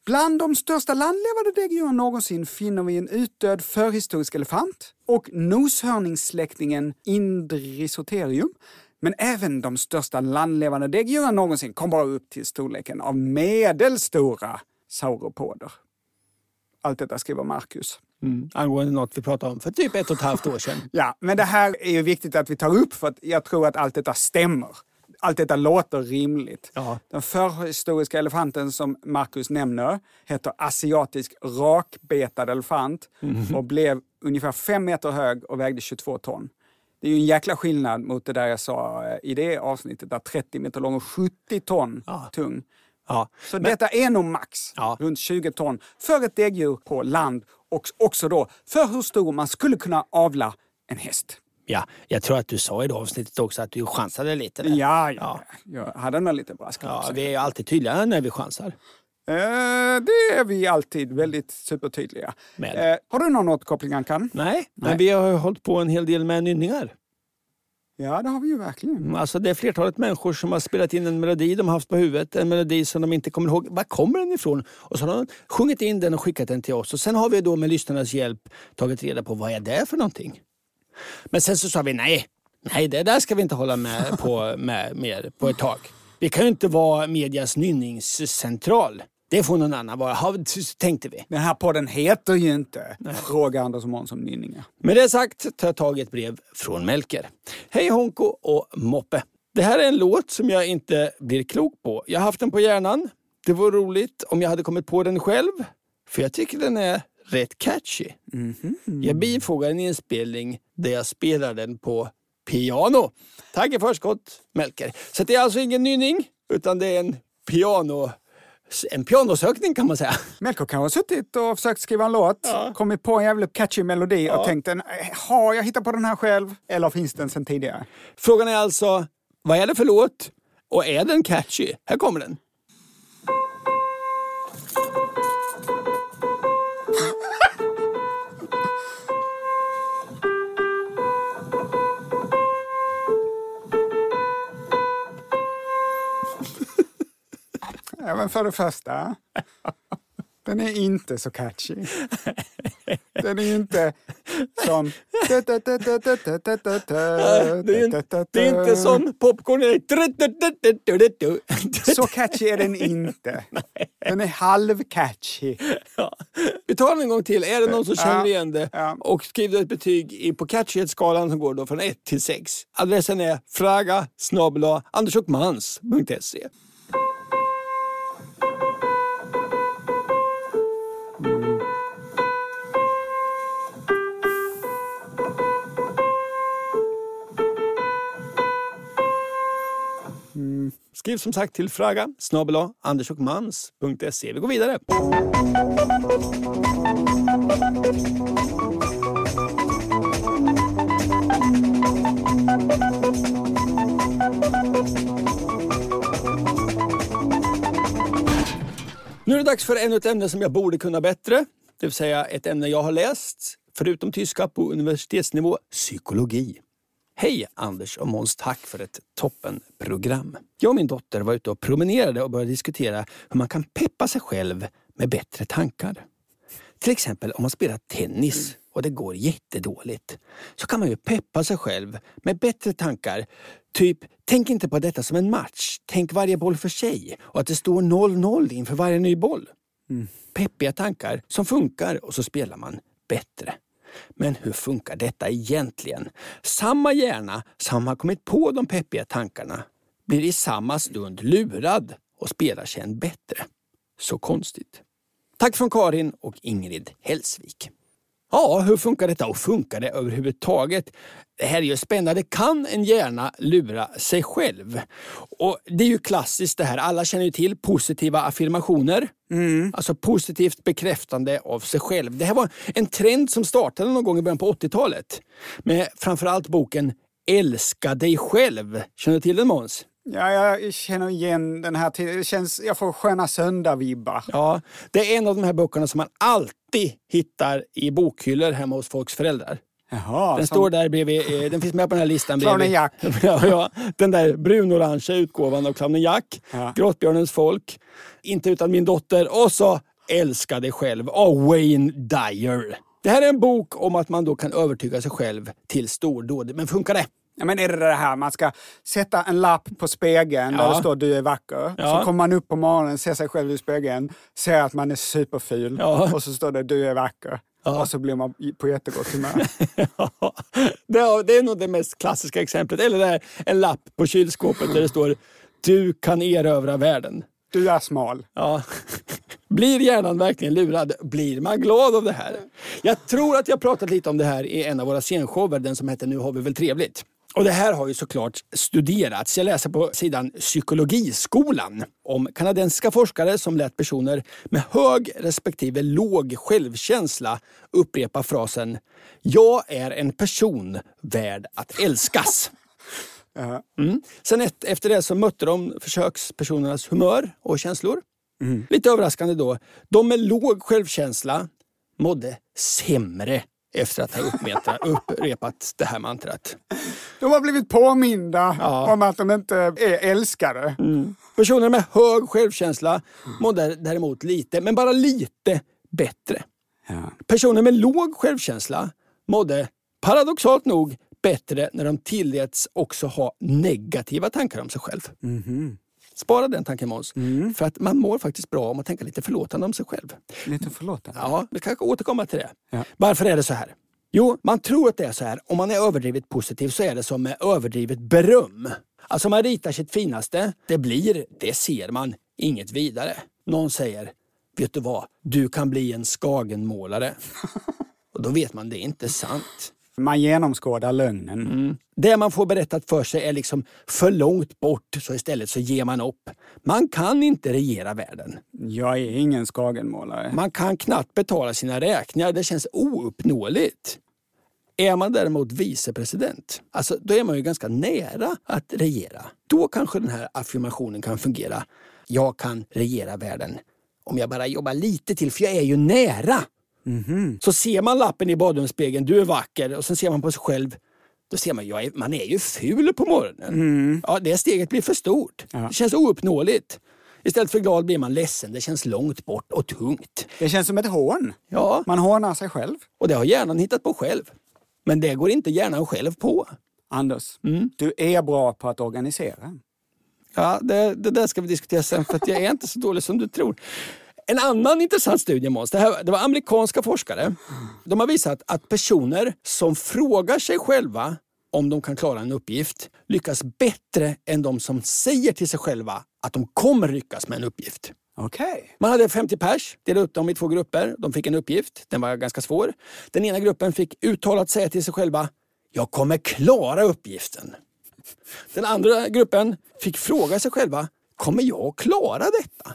Bland de största landlevande däggdjuren någonsin finner vi en utdöd förhistorisk elefant och noshörningssläktingen Indrisotherium. Men även de största landlevande däggdjuren någonsin kom bara upp till storleken av medelstora sauropoder. Allt detta skriver Marcus. Mm. Angående något vi pratade om för typ ett och ett halvt år sedan. Ja, men det här är ju viktigt att vi tar upp för att jag tror att allt detta stämmer. Allt detta låter rimligt. Ja. Den förhistoriska elefanten som Marcus nämner heter asiatisk rakbetad elefant mm. och blev ungefär fem meter hög och vägde tjugotvå ton. Det är ju en jäkla skillnad mot det där jag sa i det avsnittet där trettio meter lång och sjuttio ton ja. tung. Ja. Så Men... detta är nog max, ja. runt tjugo ton för ett däggdjur på land och också då för hur stor man skulle kunna avla en häst. Ja, jag tror att du sa i det avsnittet också att du chansade lite där. Ja, ja. jag hade nog lite brasklapp. Ja, vi är alltid tydliga när vi chansar. Eh, det är vi alltid väldigt supertydliga. Eh, har du någon återkoppling, Ankan? Nej, Nej, men vi har hållit på en hel del med nynningar. Ja, det har vi ju verkligen. Alltså det är flertalet människor som har spelat in en melodi de har haft på huvudet. En melodi som de inte kommer ihåg. Var kommer den ifrån? Och så har de sjungit in den och skickat den till oss. Och sen har vi då med lyssnarnas hjälp tagit reda på vad är det för någonting. Men sen så sa vi nej. Nej, det där ska vi inte hålla med på med mer på ett tag. Vi kan ju inte vara medias nynningscentral. Det får någon annan vara, tänkte vi. Den här podden heter ju inte Nej. Fråga Anders och Måns om nynningar. Med det sagt tar jag tag i ett brev från Melker. Hej Honko och Moppe. Det här är en låt som jag inte blir klok på. Jag har haft den på hjärnan. Det var roligt om jag hade kommit på den själv. För jag tycker den är rätt catchy. Mm-hmm. Jag bifogar en inspelning där jag spelar den på piano. Tack i förskott, Melker. Så det är alltså ingen nynning, utan det är en piano... En pianosökning kan man säga. Melker kan ha suttit och försökt skriva en låt, ja. kommit på en jävligt catchy melodi ja. och tänkt, har jag hittat på den här själv eller finns den sedan tidigare? Frågan är alltså, vad är det för låt? Och är den catchy? Här kommer den. Ja, men för det första, den är inte så catchy. Den är ju inte som... Det är inte som popcorn. Så catchy är den inte. Den är halvcatchy. Ja. Vi tar den en gång till. Är det någon som känner igen det? Ja. Och skriver ett betyg på catchighetsskalan som går då från ett till sex. Adressen är fraga snabel-a andersochmans punkt se. Mm. Skriv som sagt till fraga snabel-a andersochmans punkt se. Vi går vidare. Nu är det dags för ännu ett ämne som jag borde kunna bättre. Det vill säga ett ämne jag har läst, förutom tyska på universitetsnivå, psykologi. Hej Anders och Måns, tack för ett toppenprogram. Jag och min dotter var ute och promenerade och började diskutera hur man kan peppa sig själv med bättre tankar. Till exempel om man spelar tennis och det går jättedåligt, så kan man ju peppa sig själv med bättre tankar. Typ, tänk inte på detta som en match. Tänk varje boll för sig och att det står noll noll inför varje ny boll. Mm. Peppiga tankar som funkar och så spelar man bättre. Men hur funkar detta egentligen? Samma hjärna som har kommit på de peppiga tankarna blir i samma stund lurad och spelar sen bättre. Så konstigt. Tack från Karin och Ingrid Hälsvik. Ja, hur funkar detta och funkar det överhuvudtaget? Det här är ju spännande. Kan en hjärna lura sig själv? Och det är ju klassiskt det här. Alla känner ju till positiva affirmationer. Mm. Alltså positivt bekräftande av sig själv. Det här var en trend som startade någon gång i början på åttiotalet. Med framförallt boken Älska dig själv. Känner du till den, Måns? Ja, jag känner igen den här tiden. Det känns, jag får sköna söndag-vibbar. Ja, det är en av de här böckerna som man alltid hittar i bokhyllor hemma hos folks föräldrar. Jaha, den som... står där bredvid, den finns med på den här listan bredvid. Clownen Jack. ja, ja, den där brun-orangea utgåvan av Clownen Jack. Ja. Grottbjörnens folk. Inte utan min dotter. Och så Älska dig själv av Wayne Dyer. Det här är en bok om att man då kan övertyga sig själv till stordåd. Men funkar det? Ja, men är det det här, man ska sätta en lapp på spegeln Ja. där det står du är vacker. Ja. Så kommer man upp på morgonen, ser sig själv i spegeln, ser att man är superful. Ja. Och så står det du är vacker. Ja. Och så blir man på jättegott humör. Ja, det är, det är nog det mest klassiska exemplet. Eller det är en lapp på kylskåpet där det står du kan erövra världen. Du är smal. Ja. Blir hjärnan verkligen lurad? Blir man glad av det här? Jag tror att jag pratat lite om det här i en av våra scenshower, den som heter Nu har vi väl trevligt. Och det här har ju såklart studerats. Jag läser på sidan Psykologiskolan om kanadensiska forskare som lät personer med hög respektive låg självkänsla upprepa frasen jag är en person värd att älskas. Mm. Sen ett, efter det så mötte de försökspersonernas humör och känslor. Mm. Lite överraskande då. De med låg självkänsla mådde sämre efter att ha uppmäta, upprepat det här mantrat. De har blivit påminda Ja. om att de inte är älskade. Mm. Personer med hög självkänsla mådde däremot lite, men bara lite bättre. Ja. Personer med låg självkänsla mådde paradoxalt nog bättre när de tilläts också ha negativa tankar om sig själv. Mm-hmm. Spara den tanken, Måns. Mm. För att man mår faktiskt bra om att tänka lite förlåtande om sig själv. Lite förlåtande. Ja, vi kanske återkomma till det. Ja. Varför är det så här? Jo, man tror att det är så här. Om man är överdrivet positiv så är det som med överdrivet beröm. Alltså man ritar sitt finaste. Det blir, det ser man, inget vidare. Någon säger, vet du vad? Du kan bli en skagenmålare. Och då vet man, det är inte sant. Man genomskådar lögnen. Mm. Det man får berättat för sig är liksom för långt bort, så istället så ger man upp. Man kan inte regera världen. Jag är ingen skagenmålare. Man kan knappt betala sina räkningar, det känns ouppnåeligt. Är man däremot vicepresident, alltså då är man ju ganska nära att regera. Då kanske den här affirmationen kan fungera. Jag kan regera världen om jag bara jobbar lite till, för jag är ju nära. Mm-hmm. Så ser man lappen i badrumsspegeln, du är vacker, och sen ser man på sig själv, då ser man, jag är, man är ju ful på morgonen. Mm. Ja, det steget blir för stort. Ja. Det känns ouppnåeligt. Istället för glad blir man ledsen, det känns långt bort och tungt. Det känns som ett hån. Ja. Man hånar sig själv. Och det har hjärnan hittat på själv. Men det går inte hjärnan själv på. Anders, mm. du är bra på att organisera. Ja, det, det där ska vi diskutera sen, för att jag är inte så dålig som du tror. En annan intressant studie, Måns, det, här, det var amerikanska forskare. De har visat att personer som frågar sig själva om de kan klara en uppgift lyckas bättre än de som säger till sig själva att de kommer lyckas med en uppgift. Okej. Okay. Man hade femtio pers, delade upp dem i två grupper. De fick en uppgift, den var ganska svår. Den ena gruppen fick uttalat säga till sig själva, jag kommer klara uppgiften. Den andra gruppen fick fråga sig själva, kommer jag klara detta?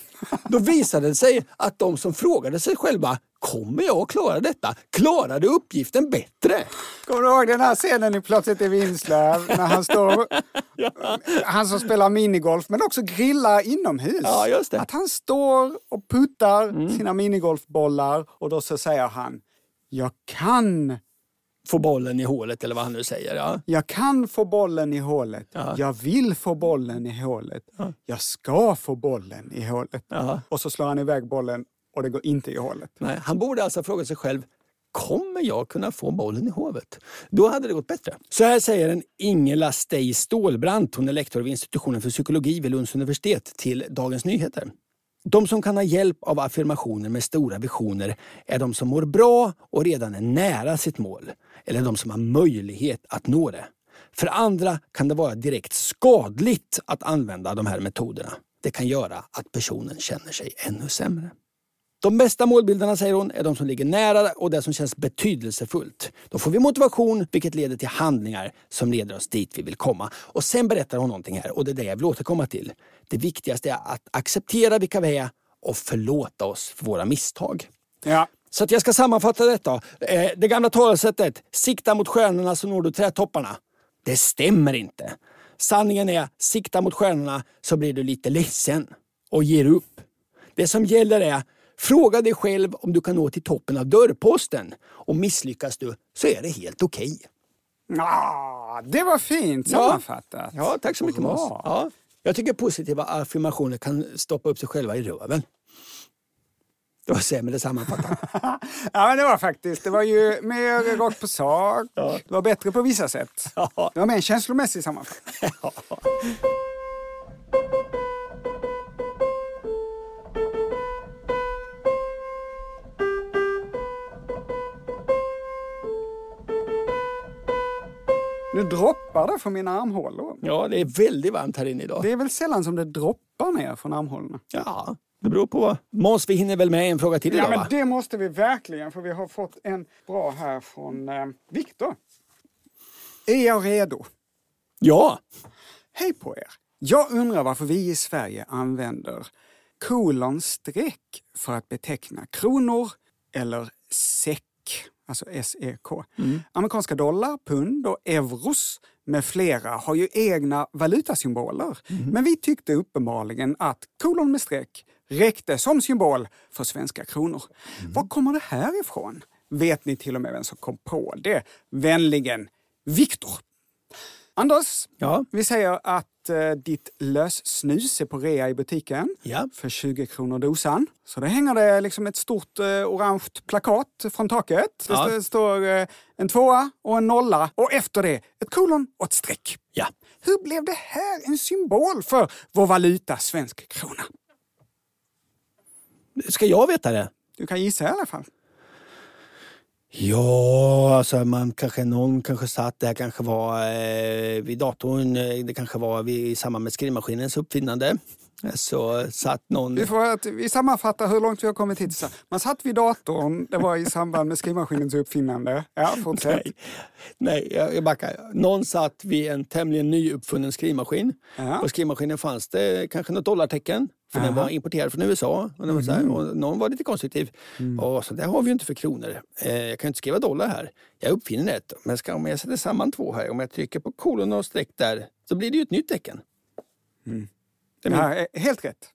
Då visade det sig att de som frågade sig själva, kommer jag klara detta? Klarade uppgiften bättre. Kommer du ihåg den här scenen i Plötsligt i Vinslöv när han står, ja. Han som spelar minigolf men också grillar inomhus. Ja, just det. Att han står och puttar mm. sina minigolfbollar och då så säger han, jag kan få bollen i hålet, eller vad han nu säger. Ja. Jag kan få bollen i hålet. Ja. Jag vill få bollen i hålet. Ja. Jag ska få bollen i hålet. Ja. Och så slår han iväg bollen och det går inte i hålet. Nej, han borde alltså fråga sig själv, kommer jag kunna få bollen i hålet? Då hade det gått bättre. Så här säger en Ingela Stej Stålbrant, hon är lektor vid institutionen för psykologi vid Lunds universitet, till Dagens Nyheter. De som kan ha hjälp av affirmationer med stora visioner är de som mår bra och redan är nära sitt mål. Eller de som har möjlighet att nå det. För andra kan det vara direkt skadligt att använda de här metoderna. Det kan göra att personen känner sig ännu sämre. De bästa målbilderna, säger hon, är de som ligger nära och det som känns betydelsefullt. Då får vi motivation, vilket leder till handlingar som leder oss dit vi vill komma. Och sen berättar hon någonting här, och det är det jag vill återkomma till. Det viktigaste är att acceptera vilka vi är och förlåta oss för våra misstag. Ja. Så att jag ska sammanfatta detta. Det gamla talesättet, sikta mot stjärnorna så når du trädtopparna. Det stämmer inte. Sanningen är, sikta mot stjärnorna så blir du lite ledsen och ger upp. Det som gäller är, fråga dig själv om du kan nå till toppen av dörrposten. Och misslyckas du så är det helt okej. Ah, det var fint sammanfattat. Ja, ja, tack så mycket, Måns. Ja, jag tycker positiva affirmationer kan stoppa upp sig själva i röven. Det var sämre sammanfattat. Ja, men det var faktiskt. Det var ju mer rakt på sak. Ja. Det var bättre på vissa sätt. Ja. Det var mer en känslomässig sammanfattning. Ja. Nu droppar det från mina armhålor. Ja, det är väldigt varmt här inne idag. Det är väl sällan som det droppar ner från armhålorna. Ja, det beror på. Måns, vi hinner väl med en fråga till idag, Ja, men va? det måste vi verkligen, för vi har fått en bra här från eh, Viktor. Är jag redo? Ja. Hej på er. Jag undrar varför vi i Sverige använder kolonstreck för att beteckna kronor eller säck. Alltså S E K. Mm. Amerikanska dollar, pund och euros med flera har ju egna valutasymboler. Mm. Men vi tyckte uppenbarligen att kolon med streck räckte som symbol för svenska kronor. Mm. Var kommer det här ifrån? Vet ni till och med vem som kom på det? Vänligen, Viktor. Anders, ja. Vi säger att eh, ditt lössnus är på rea i butiken ja. för tjugo kronor dosan. Så det hänger det liksom ett stort eh, orange plakat från taket. Ja. Det står eh, en tvåa och en nolla och efter det ett kolon och ett streck. Ja. Hur blev det här en symbol för vår valuta svensk krona? Ska jag veta det? Du kan gissa i alla fall. Ja, alltså man kanske, någon kanske satt där, kanske var eh, vid datorn, det kanske var vid, i samband med skrivmaskinens uppfinnande. Så satt någon... Vi får att vi sammanfattar hur långt vi har kommit hit. Man satt vid datorn, det var i samband med skrivmaskinens uppfinnande. Ja, fortsätt. Nej, Nej jag, jag backar. Någon satt vid en tämligen nyuppfunnen skrivmaskin. Ja. På skrivmaskinen fanns det kanske något dollartecken. För Aha. den var importerad från U S A. Och, den var så här, och någon var lite konstruktiv. Mm. Och så där har vi ju inte för kronor. Eh, jag kan inte skriva dollar här. Jag uppfinner ett. Men ska, om jag sätter samman två här, om jag trycker på kolon och streck där, så blir det ju ett nytt tecken. Mm. Det är helt rätt.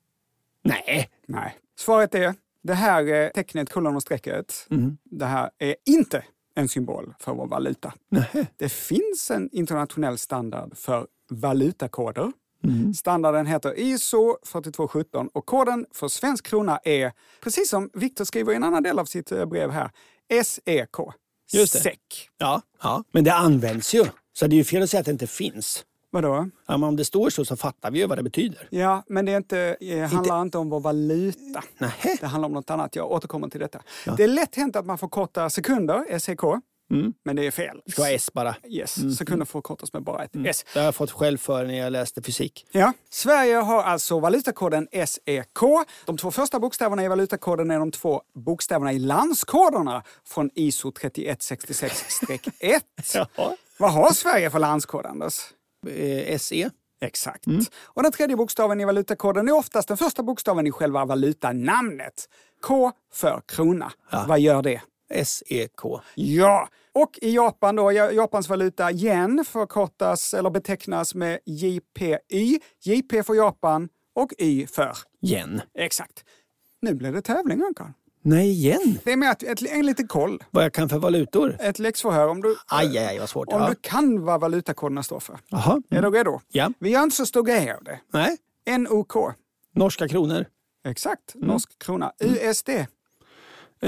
Nej. Nej. Svaret är, det här tecknet, kolon och strecket, mm. det här är inte en symbol för vår valuta. Nej. Det finns en internationell standard för valutakoder. Mm. Standarden heter I S O fyrtiotvå sjutton och koden för svensk krona är, precis som Viktor skriver i en annan del av sitt brev här, S E K. Just det. Säck. Ja, ja, men det används ju. Så det är ju fel att säga att det inte finns. Vadå? Ja, men om det står så så fattar vi ju vad det betyder. Ja, men det, är inte, det handlar inte... inte om vår valuta. Nej. Det handlar om något annat. Jag återkommer till detta. Ja. Det är lätt hänt att man får korta sekunder, S E K. Mm. Men det är fel. Det ska vara S bara. Yes, mm. Sekunder får kortas med bara ett mm. S. Det har jag fått själv för när jag läste fysik. Ja. Sverige har alltså valutakoden S E K. De två första bokstäverna i valutakoden är de två bokstäverna i landskoderna från I S O trettioett sextiosex ett. Ja. Vad har Sverige för landskod, Anders? Eh, S E. Exakt. Mm. Och den tredje bokstaven i valutakoden är oftast den första bokstaven i själva valutanamnet. K för krona. Ja. Vad gör det? S E K. Ja, och i Japan då, Japans valuta yen förkortas eller betecknas med J P Y. J P för Japan och Y för? Yen. Exakt. Nu blir det tävling, Ankan. Nej, igen. Det är med ett, ett, en liten koll. Vad jag kan för valutor? Ett läxförhör om du, aj, aj, vad svårt, om ja. du kan vad valutakoderna står för. Aha. Är du redo? Ja. Vi gör inte så stor grej av det. Nej. N O K. Norska kronor. Exakt, mm. norsk krona. U S D. Eh,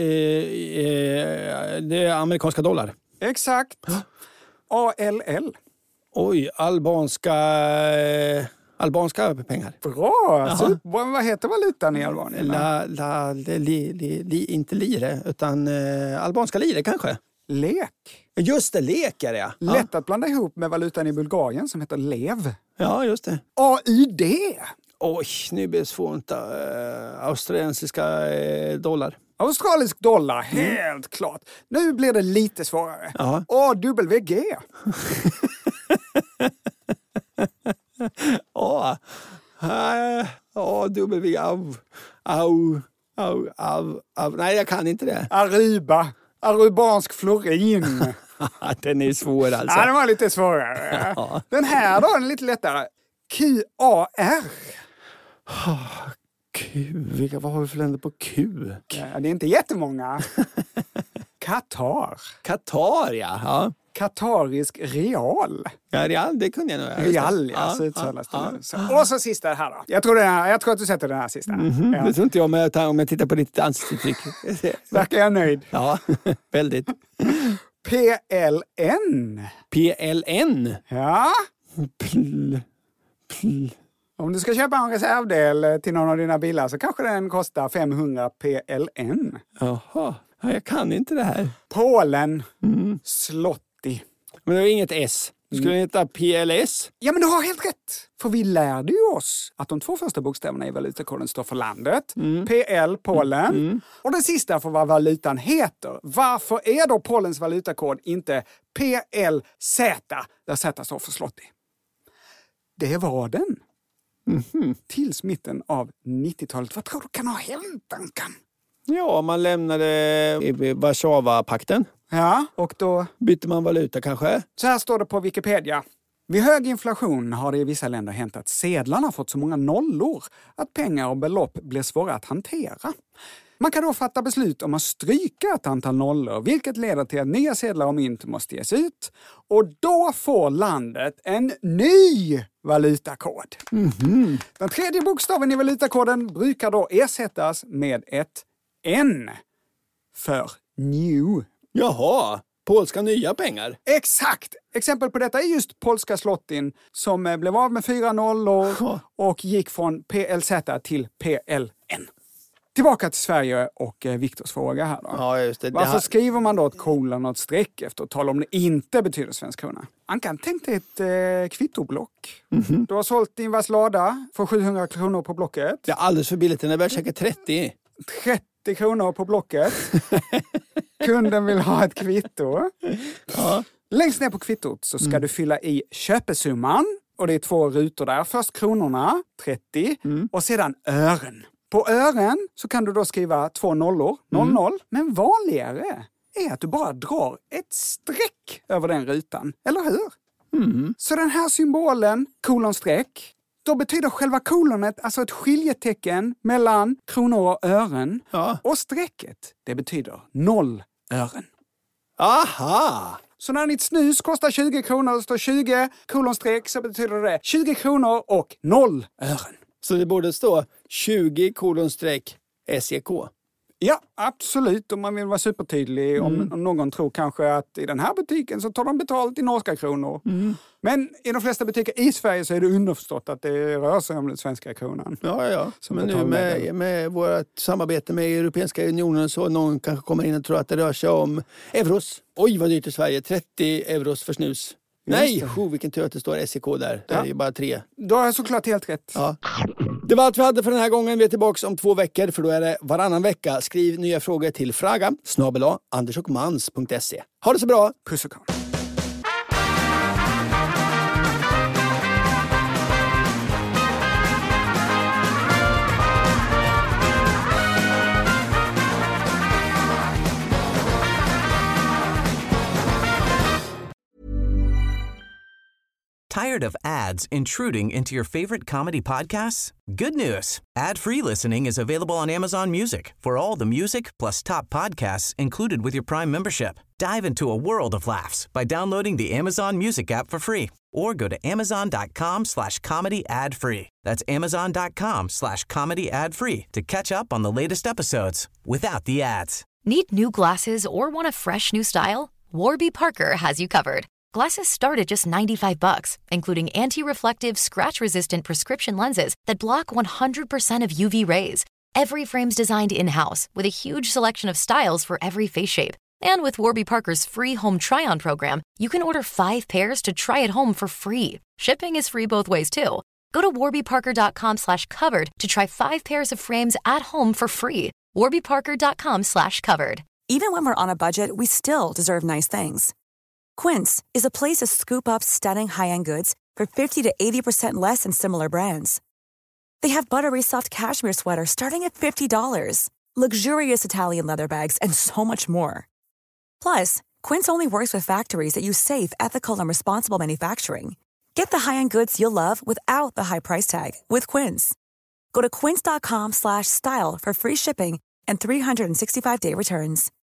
eh, det är amerikanska dollar. Exakt. A L L. Oj, albanska eh, albanska pengar. Bra! Så, vad heter valutan i Albanien? La, la, li, li, li, inte lire, utan eh, albanska lire kanske. Lek. Just det, lek är det, ja. Lätt att blanda ihop med valutan i Bulgarien som heter lev. Ja, just det. A U D. Oj, nu blir det svårt. Äh, australiensiska äh, dollar. Australisk dollar, helt mm. klart. Nu blir det lite svårare. Ja. A W G. A W Au. Au. Au. Au. Au. Nej, jag kan inte det. Aruba. Arubansk florin. Den är svår alltså. Ja, den var lite svårare. Ja. Den här då, den är lite lättare. Q A R. Q, vilka, vad har vi för länder på Q? Ja, det är inte jättemånga. Qatar. Qatar, ja. ja. Katarisk real. Ja, real, det kunde jag nog. Real, ja. Så uttalas det nu. Så. Och så sista här då. Jag tror, den här, jag tror att du sätter den här sista. Mm-hmm. Ja. Det tror inte jag, men om jag tittar på ditt ansiktsuttryck. Verkar jag nöjd? Ja, väldigt. P L N. P L N? Ja. Pl, pl. Om du ska köpa en reservdel till någon av dina bilar så kanske den kostar femhundra P L N. Jaha, jag kan inte det här. Polen. Mm. Slotti. Men det var inget S. Skulle det heta P L S? Ja, men du har helt rätt. För vi lärde ju oss att de två första bokstäverna i valutakoden står för landet. Mm. P L, Polen. Mm. Och den sista för vad valutan heter. Varför är då Polens valutakod inte P L Z, där Z står för Slotti? Det var den. Mm-hmm. Tills mitten av nittiotalet. Vad tror du kan ha hänt, Duncan? Ja, man lämnade Warszawapakten. Ja, och då bytte man valuta kanske. Så här står det på Wikipedia. Vid hög inflation har det i vissa länder hänt att sedlarna fått så många nollor att pengar och belopp blir svåra att hantera. Man kan då fatta beslut om att stryka ett antal nollor, vilket leder till att nya sedlar och mynt måste ges ut. Och då får landet en ny valutakod. Mm-hmm. Den tredje bokstaven i valutakoden brukar då ersättas med ett N för new. Jaha, polska nya pengar. Exakt! Exempel på detta är just polska slottin som blev av med fyra nollor och gick från P L Z till P L N. Tillbaka till Sverige och Viktors fråga här då. Ja, just det. Varför det här... skriver man då ett kolon och ett streck efter att tala om det inte betyder svensk krona? Ankan, tänk dig ett eh, kvittoblock. Mm-hmm. Du har sålt din varslada för sjuhundra kronor på blocket. Det är alldeles för billigt, den är väl säkert trettio. trettio kronor på blocket. Kunden vill ha ett kvitto. Ja. Längst ner på kvittot så ska mm. du fylla i köpesumman. Och det är två rutor där. Först kronorna, trettio. Mm. Och sedan ören. På ören så kan du då skriva två nollor, noll noll. Mm. Men vanligare är att du bara drar ett streck över den rutan. Eller hur? Mm. Så den här symbolen, kolonstreck, då betyder själva kolonet alltså ett skiljetecken mellan kronor och ören. Ja. Och strecket, det betyder noll ören. Aha! Så när ditt snus kostar tjugo kronor och står tjugo kolonstreck så betyder det tjugo kronor och noll ören. Så det borde stå tjugo kolonstreck S E K. Ja, absolut. Om man vill vara supertydlig. Mm. Om, om någon tror kanske att i den här butiken så tar de betalt i norska kronor. Mm. Men i de flesta butiker i Sverige så är det underförstått att det rör sig om den svenska kronan. Ja, ja. Men nu med, med vårt samarbete med Europeiska unionen så någon kanske kommer in och tror att det rör sig om euros. Oj, vad dyrt i Sverige. trettio euros för snus. Nej, oh, vilken tur att det står S E K där. Det ja. är bara tre. Då har jag såklart helt rätt. Ja. Det var allt vi hade för den här gången. Vi är tillbaka om två veckor för då är det varannan vecka. Skriv nya frågor till fraga snabel-a andersochmans punkt se. Ha det så bra. Puss och kram. Tired of ads intruding into your favorite comedy podcasts? Good news. Ad-free listening is available on Amazon Music for all the music plus top podcasts included with your Prime membership. Dive into a world of laughs by downloading the Amazon Music app for free or go to amazon.com slash comedy ad free. That's amazon.com slash comedy ad free to catch up on the latest episodes without the ads. Need new glasses or want a fresh new style? Warby Parker has you covered. Glasses start at just ninety-five bucks, including anti-reflective, scratch-resistant prescription lenses that block one hundred percent of U V rays. Every frame's designed in-house with a huge selection of styles for every face shape. And with Warby Parker's free home try-on program, you can order five pairs to try at home for free. Shipping is free both ways, too. Go to warbyparker.com slash covered to try five pairs of frames at home for free. warbyparker.com slash covered. Even when we're on a budget, we still deserve nice things. Quince is a place to scoop up stunning high-end goods for fifty to eighty percent less than similar brands. They have buttery soft cashmere sweaters starting at fifty dollars, luxurious Italian leather bags, and so much more. Plus, Quince only works with factories that use safe, ethical, and responsible manufacturing. Get the high-end goods you'll love without the high price tag with Quince. Go to quince.com slash style for free shipping and three sixty-five day returns.